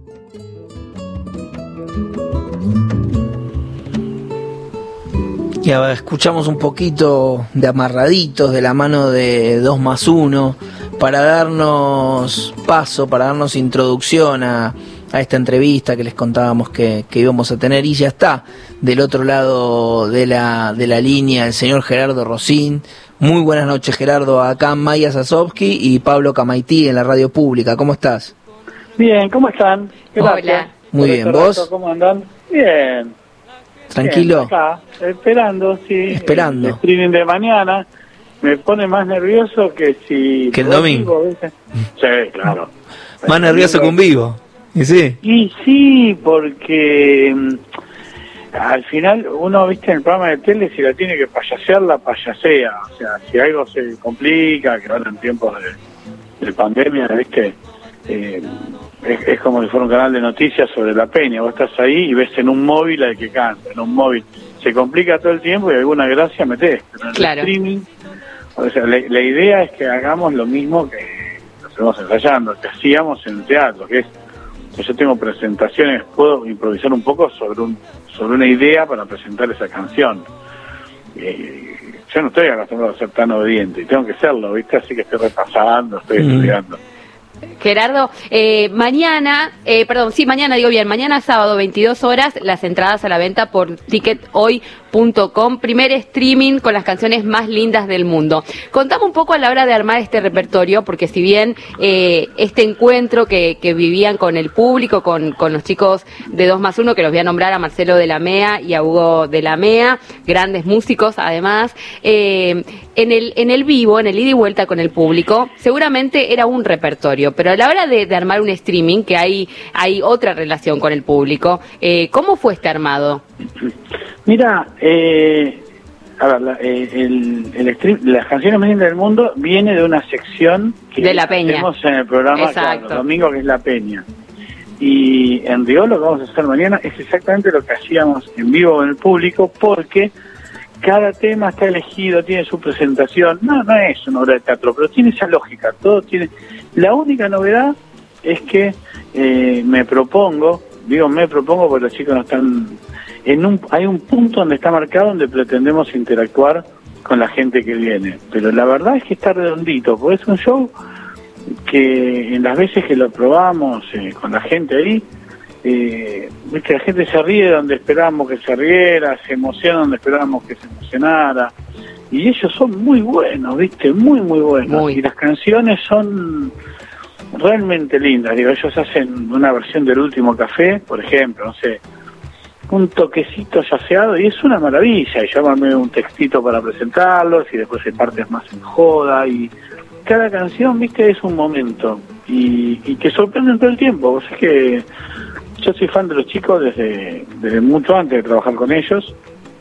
Y ahora escuchamos un poquito de Amarraditos de la mano de 2+1 para darnos paso, para darnos introducción a esta entrevista que les contábamos que íbamos a tener, y ya está del otro lado de la línea el señor Gerardo Rosín. Muy buenas noches, Gerardo, acá Maya Sasovsky y Pablo Camaití en la radio pública. ¿Cómo estás? Bien, ¿cómo están? Gracias. Hola. Muy bien, ¿vos? ¿Cómo andan? Bien. ¿Tranquilo? Bien, acá, esperando, sí. Esperando. El streaming de mañana me pone más nervioso que si... ¿Que el domingo? Sí, claro. Más nervioso que un vivo. ¿Y sí? Y sí, porque al final uno, viste, en el programa de tele, si la tiene que payasear, la payasea. O sea, si algo se complica, que ahora en tiempos de pandemia, viste, es como si fuera un canal de noticias sobre la Peña. Vos estás ahí y ves en un móvil al que canta, en un móvil. Se complica todo el tiempo y alguna gracia metés. Pero en el streaming, o sea, la idea es que hagamos lo mismo que lo estamos ensayando, que hacíamos en el teatro, que es que yo tengo presentaciones, puedo improvisar un poco sobre una idea para presentar esa canción. Yo no estoy acostumbrado a ser tan obediente y tengo que serlo, ¿viste? Así que estoy repasando, estoy estudiando. Gerardo, mañana sábado 22 horas, las entradas a la venta por tickethoy.com, primer streaming con las canciones más lindas del mundo. Contame un poco a la hora de armar este repertorio, porque si bien este encuentro que vivían con el público, con los chicos de 2+1, que los voy a nombrar a Marcelo de la MEA y a Hugo de la MEA, grandes músicos además, en el vivo, en el ida y vuelta con el público, seguramente era un repertorio, pero a la hora de armar un streaming, que hay otra relación con el público, ¿cómo fue este armado? Mira, a ver, el stream, las canciones más lindas del mundo viene de una sección que de la Peña. Hacemos en el programa claro, domingo, que es la Peña. Y en rigor lo que vamos a hacer mañana es exactamente lo que hacíamos en vivo con el público, porque cada tema está elegido, tiene su presentación. No es una obra de teatro, pero tiene esa lógica. Todo tiene. La única novedad es que me propongo porque los chicos no están hay un punto donde está marcado donde pretendemos interactuar con la gente que viene, pero la verdad es que está redondito, porque es un show que en las veces que lo probamos con la gente ahí, viste, la gente se ríe donde esperábamos que se riera, se emociona donde esperábamos que se emocionara, y ellos son muy buenos, viste, muy buenos, y las canciones son realmente lindas. Digo, ellos hacen una versión del Último Café, por ejemplo, no sé, un toquecito yaceado, y es una maravilla, y yo armé un textito para presentarlos, y después hay partes más en joda, y cada canción, viste, es un momento, y que sorprenden todo el tiempo. O sea, que yo soy fan de los chicos desde mucho antes de trabajar con ellos,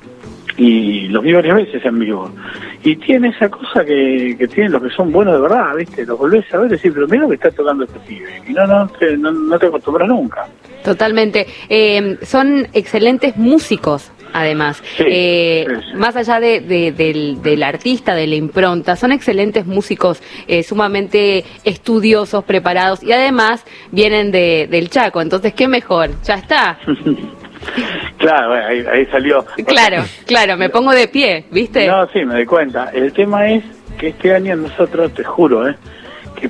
y los vi varias veces en vivo, y tiene esa cosa que tienen los que son buenos de verdad, viste, los volvés a ver y decís, pero mira lo que está tocando este pibe, y no te acostumbras nunca. Totalmente. Son excelentes músicos, además. Sí. Más allá del artista, de la impronta, son excelentes músicos, sumamente estudiosos, preparados, y además vienen del Chaco. Entonces, ¿qué mejor? Ya está. Claro, bueno, ahí salió. Claro, me pongo de pie, ¿viste? No, sí, me doy cuenta. El tema es que este año nosotros, te juro, que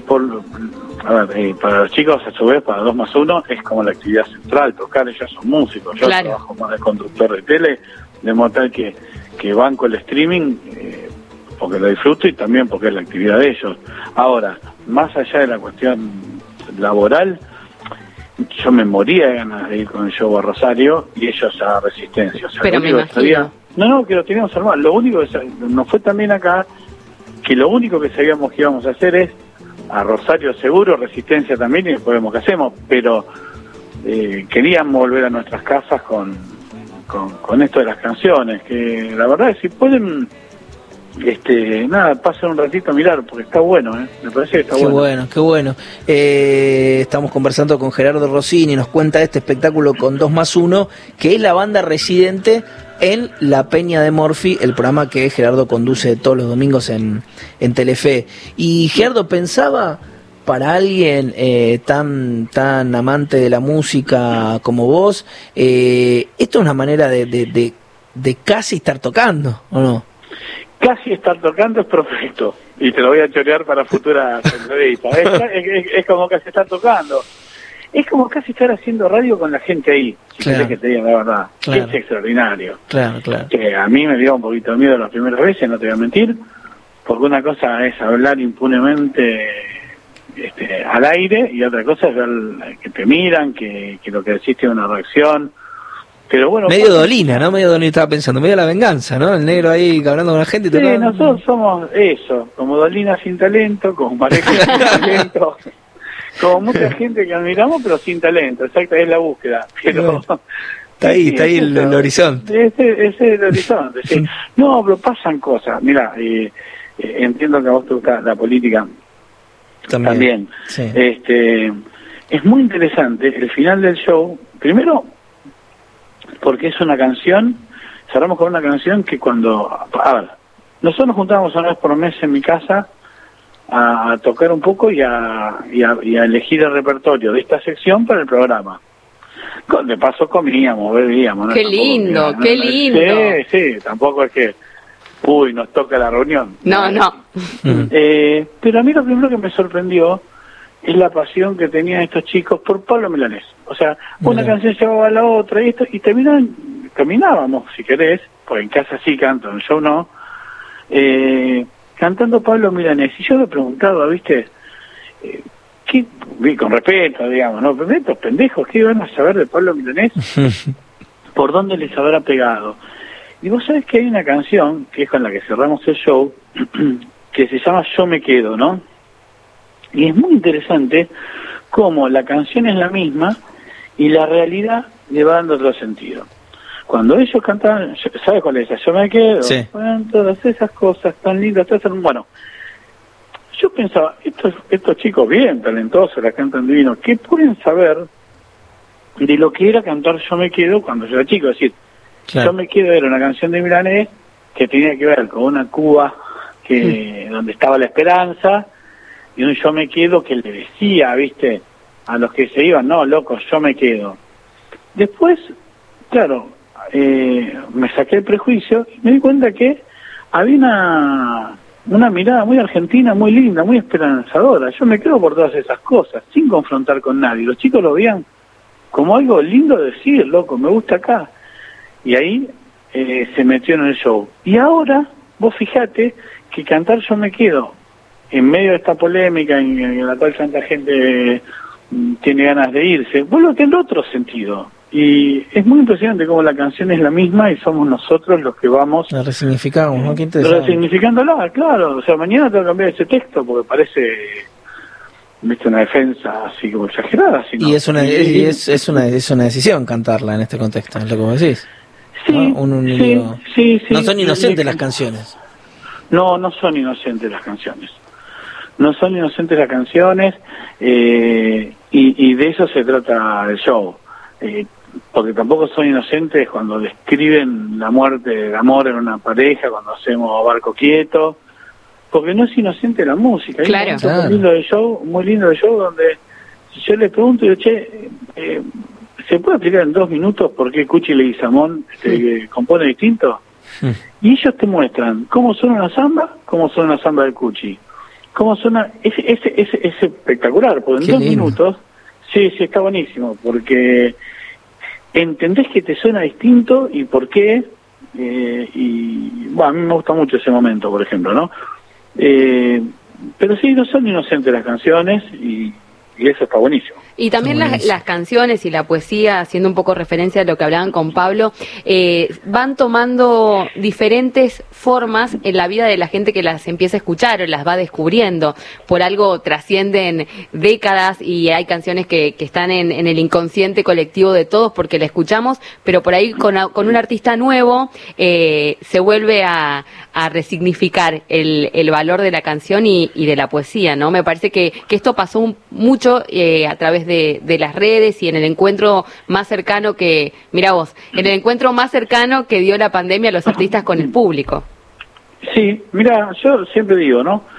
para los chicos, a su vez, para 2+1, es como la actividad central, tocar. Ellos son músicos, yo trabajo más de conductor de tele, de modo tal que banco el streaming, porque lo disfruto y también porque es la actividad de ellos. Ahora, más allá de la cuestión laboral, yo me moría de ganas de ir con el show a Rosario y ellos a Resistencia. O sea, pero me imagino. Que lo teníamos armado. Lo único que nos fue también acá, que lo único que sabíamos que íbamos a hacer es a Rosario seguro, Resistencia también, y después vemos qué hacemos, pero queríamos volver a nuestras casas con esto de las canciones, que la verdad es que si pueden, pasen un ratito a mirar, porque está bueno, me parece que está bueno. Qué bueno. Estamos conversando con Gerardo Rossini, nos cuenta este espectáculo con 2+1, que es la banda residente en La Peña de Morphy, el programa que Gerardo conduce todos los domingos en Telefe. Y Gerardo, pensaba, para alguien tan amante de la música como vos, esto es una manera de casi estar tocando, ¿o no? Casi estar tocando es perfecto, y te lo voy a chorear para futuras entrevistas. Es como casi estar tocando. Es como casi estar haciendo radio con la gente ahí, si querés que te diga la verdad. Claro. Es extraordinario. Claro. Que a mí me dio un poquito de miedo las primeras veces, no te voy a mentir, porque una cosa es hablar impunemente al aire, y otra cosa es ver que te miran, que lo que decís tiene una reacción. Pero bueno, medio Dolina, ¿no? Medio Dolina, estaba pensando, medio la venganza, ¿no? El negro ahí hablando con la gente. Sí, nosotros somos eso, como Dolina sin talento, como Pareja sin talento, como mucha gente que admiramos, pero sin talento. Exacto, es la búsqueda. Pero está ahí el horizonte. Ese es el horizonte, sí. No, pero pasan cosas. Mira, entiendo que a vos te gusta la política también. Sí. Es muy interesante el final del show. Primero, porque es una canción, cerramos con una canción que nosotros nos juntábamos una vez por mes en mi casa a tocar un poco y a elegir el repertorio de esta sección para el programa. De paso comíamos, bebíamos, ¿no? Qué lindo, qué lindo. Sí, tampoco es que, nos toca la reunión. No. Pero a mí lo primero que me sorprendió es la pasión que tenían estos chicos por Pablo Milanés. O sea, una canción llevaba a la otra y terminábamos, si querés, porque en casa sí canto, en el show no, cantando Pablo Milanés. Y yo le preguntaba, ¿viste? Con respeto, digamos, ¿no? Pero estos pendejos, ¿qué van a saber de Pablo Milanés? ¿Por dónde les habrá pegado? Y vos sabés que hay una canción, que es con la que cerramos el show, que se llama Yo me quedo, ¿no? Y es muy interesante cómo la canción es la misma y la realidad le va dando otro sentido. Cuando ellos cantaban, ¿sabes cuál es esa? Yo me quedo. Sí. Bueno, todas esas cosas tan lindas, bueno, yo pensaba, estos chicos bien talentosos, la cantan divino, ¿qué pueden saber de lo que era cantar Yo me quedo cuando yo era chico? Es decir, claro. Yo me quedo era una canción de Milanés que tenía que ver con una Cuba donde estaba la esperanza, y un yo me quedo que le decía, ¿viste? A los que se iban, no, locos, yo me quedo. Después, claro, me saqué el prejuicio y me di cuenta que había una mirada muy argentina, muy linda, muy esperanzadora. Yo me quedo por todas esas cosas, sin confrontar con nadie. Los chicos lo veían como algo lindo de decir, loco, me gusta acá. Y ahí se metió en el show. Y ahora, vos fijate que cantar Yo me quedo, en medio de esta polémica en la cual tanta gente tiene ganas de irse, vuelve a tener otro sentido. Y es muy impresionante cómo la canción es la misma y somos nosotros los que vamos... La resignificamos, ¿no? Qué interesante. Resignificándola, claro. O sea, mañana tengo que cambiar ese texto porque parece, viste, una defensa así como exagerada. Sino, y es una decisión cantarla en este contexto, es lo que vos decís. Sí, ¿no? Sí. No son inocentes las canciones. No son inocentes las canciones. No son inocentes las canciones y de eso se trata el show. Porque tampoco son inocentes cuando describen la muerte del amor en una pareja, cuando hacemos Barco Quieto, porque no es inocente la música. Claro. Hay un muy lindo del show, donde yo les pregunto, ¿se puede explicar en 2 minutos por qué Cuchi Leguizamón compone distinto? Y ellos te muestran cómo suena una samba del Cuchi, cómo suena, es espectacular, porque en 2 minutos, sí, está buenísimo, porque entendés que te suena distinto y por qué, y bueno, a mí me gusta mucho ese momento, por ejemplo, ¿no? Pero sí, no son inocentes las canciones y eso está buenísimo. Y también las canciones y la poesía, haciendo un poco referencia a lo que hablaban con Pablo, van tomando diferentes formas en la vida de la gente que las empieza a escuchar o las va descubriendo. Por algo trascienden décadas y hay canciones que están en el inconsciente colectivo de todos porque la escuchamos, pero por ahí con un artista nuevo se vuelve a resignificar el valor de la canción y de la poesía, ¿no? Me parece que esto pasó mucho a través de las redes y en el encuentro más cercano que, mira vos, en el encuentro más cercano que dio la pandemia a los artistas con el público. Sí, mira, yo siempre digo, ¿no?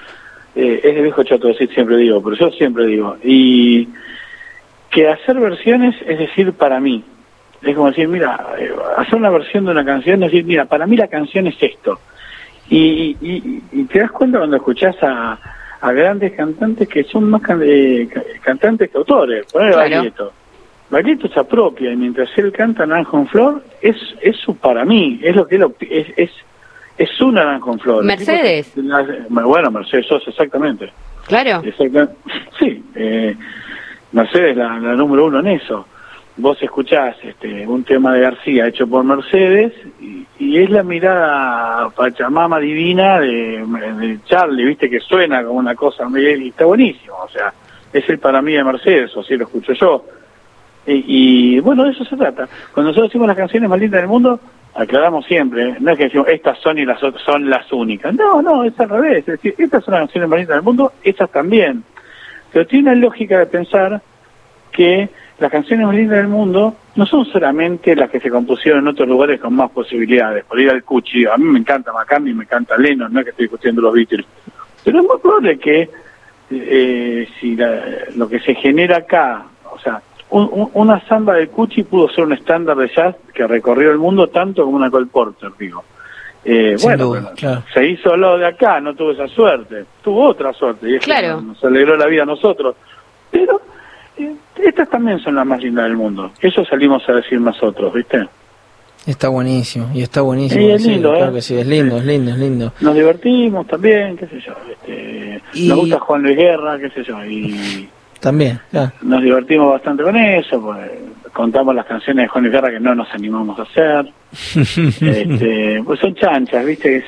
es de viejo chato decir, siempre digo, pero yo siempre digo, y que hacer versiones es decir para mí, es como decir, mira, hacer una versión de una canción es decir, mira, para mí la canción es esto, y te das cuenta cuando escuchás a grandes cantantes que son más cantantes que autores, poner Baglietto. Baglietto se apropia y mientras él canta Naranjo en Flor, es su para mí, es lo que él es su Naranjo en Flor. Mercedes. Bueno, Mercedes Sosa, exactamente. Claro. Sí, Mercedes la número uno en eso. Vos escuchás un tema de García hecho por Mercedes y es la mirada pachamama divina de Charlie, viste, que suena como una cosa, y está buenísimo, o sea, es el para mí de Mercedes, o así lo escucho yo. Y bueno, de eso se trata. Cuando nosotros decimos las canciones más lindas del mundo, aclaramos siempre, no es que decimos estas son y las otras son las únicas, no, es al revés, es decir, estas son las canciones más lindas del mundo, esas también, pero tiene una lógica de pensar que las canciones más lindas del mundo no son solamente las que se compusieron en otros lugares con más posibilidades. Por ir al Cuchi, a mí me encanta McCartney, me encanta Lennon, no es que estoy discutiendo los Beatles, pero es muy probable que si lo que se genera acá, o sea, una samba de Cuchi pudo ser un estándar de jazz que recorrió el mundo tanto como una Cole Porter, digo. Bueno, duda, claro. Se hizo lo de acá, no tuvo esa suerte, tuvo otra suerte, y es claro, que nos alegró la vida a nosotros, pero estas también son las más lindas del mundo, eso salimos a decir nosotros, ¿viste? Está buenísimo, y está buenísimo. Sí, es lindo, claro que sí, es lindo, es lindo. Nos divertimos también, qué sé yo, nos gusta Juan Luis Guerra, qué sé yo, y también, claro. Nos divertimos bastante con eso, pues contamos las canciones de Juan Luis Guerra que no nos animamos a hacer. Pues son chanchas, ¿viste?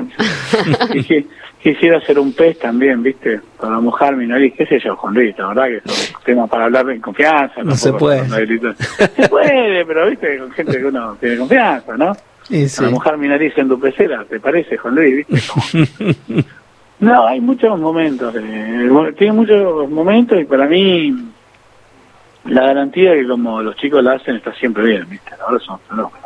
Quisiera hacer un pez también, ¿viste? Para mojar mi nariz, qué sé yo, Juan Luis, la verdad que son temas para hablar en confianza. No se puede. Se puede, pero, ¿viste? Con gente que uno tiene confianza, ¿no? Sí. Para mojar mi nariz en tu pecera, ¿te parece, Juan Luis? ¿Viste? Como... No, hay muchos momentos, tiene muchos momentos y para mí la garantía de que como los chicos la hacen está siempre bien, ¿viste? Ahora son fenómenos.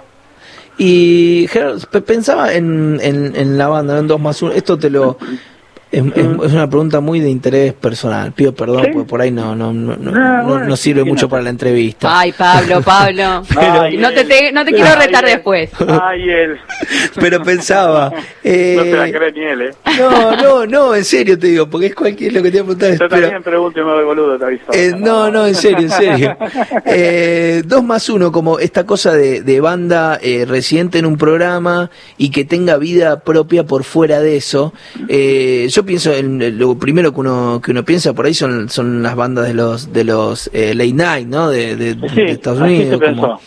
Y Gerardo, pensaba en la banda, en 2+1, esto te lo... Es una pregunta muy de interés personal, pido perdón, ¿sí? Porque por ahí no sirve mucho para la entrevista. Ay, Pablo. Pero, no te quiero retar después. Ay, él. Pero pensaba... no te la cree ni él, No, en serio te digo, porque es cualquier lo que te voy a preguntar. Yo también pregunto y me doy boludo, te aviso. No, en serio. 2+1, como esta cosa de banda residente en un programa y que tenga vida propia por fuera de eso. Yo pienso lo primero que uno piensa por ahí son las bandas de los late night, ¿no? De Estados Unidos. Como,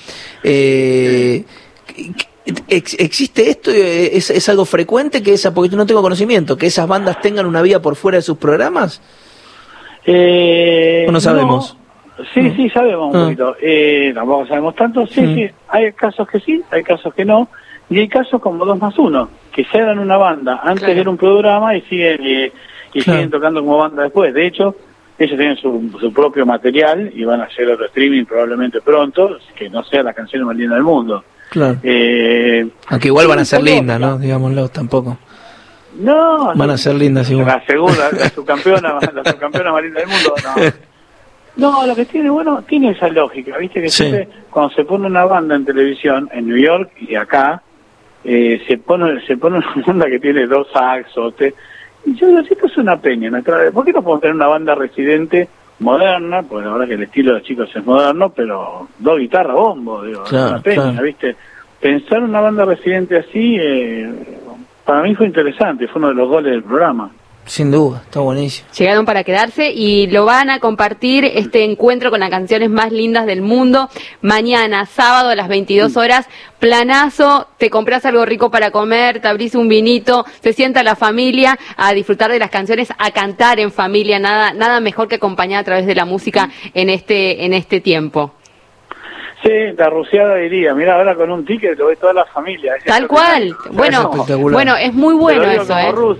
¿existe esto? ¿Es algo frecuente que porque no tengo conocimiento, que esas bandas tengan una vida por fuera de sus programas? ¿O no sabemos? No. Sí, sabemos un poquito. Tampoco sabemos tanto. Sí, hay casos que sí, hay casos que no. Y hay casos como 2+1, que se dan una banda antes de un programa y siguen tocando como banda después. De hecho, ellos tienen su propio material y van a hacer otro streaming probablemente pronto, que no sea la canción más linda del mundo. Claro. Aunque igual van a ser lindas, ¿no? Digámoslo, tampoco. No. Van a ser lindas igual. La segunda, la subcampeona más linda del mundo, no. No, lo que tiene bueno, tiene esa lógica, ¿viste? Que siempre cuando se pone una banda en televisión, en New York y acá, se pone una banda que tiene 2 saxos, y yo digo, esto es una peña, ¿por qué no podemos tener una banda residente moderna? Pues la verdad que el estilo de los chicos es moderno, pero 2 guitarras, bombo, digo, es una peña, ¿viste? Pensar una banda residente así, para mí fue interesante, fue uno de los goles del programa. Sin duda, está buenísimo. Llegaron para quedarse y lo van a compartir este encuentro con las canciones más lindas del mundo. Mañana, sábado a las 22 horas, planazo, te compras algo rico para comer, te abrís un vinito, se sienta la familia a disfrutar de las canciones, a cantar en familia, nada mejor que acompañar a través de la música en este tiempo. Sí, la rusiada diría, mira, ahora con un ticket lo ve toda la familia. Tal cual, bueno, es muy bueno eso, ruso.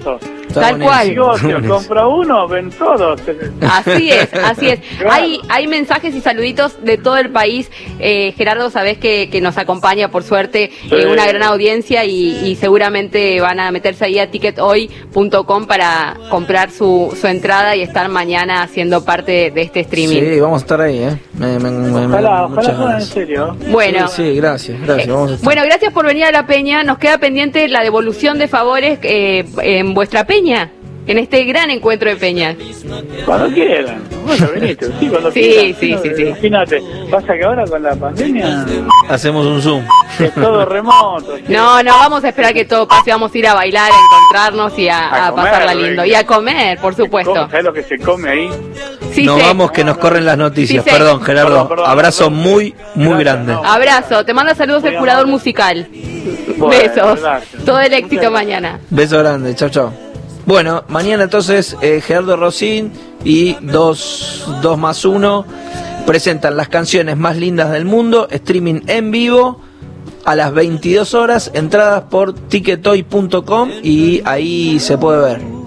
Tal cual. Negocio, compra uno, ven todos. Así es, así es. Claro. Hay mensajes y saluditos de todo el país. Gerardo, sabés que nos acompaña, por suerte, una gran audiencia y seguramente van a meterse ahí a tickethoy.com para comprar su entrada y estar mañana siendo parte de este streaming. Sí, vamos a estar ahí, Ojalá fuera en serio. Bueno, sí, gracias. Vamos a estar. Bueno, gracias por venir a la Peña. Nos queda pendiente la devolución de favores en vuestra Peña, en este gran encuentro de Peñas. Cuando quieran. Bueno, veniste, sí, cuando Sí, quieran. sí. Imagínate, pasa que ahora con la pandemia Hacemos un Zoom. es todo remoto. No, vamos a esperar que todo pase. Vamos a ir a bailar, a encontrarnos y a comer, pasarla lindo. Y a comer, por supuesto. ¿Sabes lo que se come ahí? Sí, Nos sé. vamos, que nos corren las noticias. Sí, sé. Perdón, Gerardo. Perdón. Abrazo muy grande. No. Abrazo. Te manda saludos el curador musical. Bueno, Besos. gracias. Todo el éxito Muchas mañana. Beso grande. Chau. Bueno, mañana entonces Gerardo Rosín y 2+1 presentan las canciones más lindas del mundo, streaming en vivo a las 22 horas, entradas por tickethoy.com y ahí se puede ver.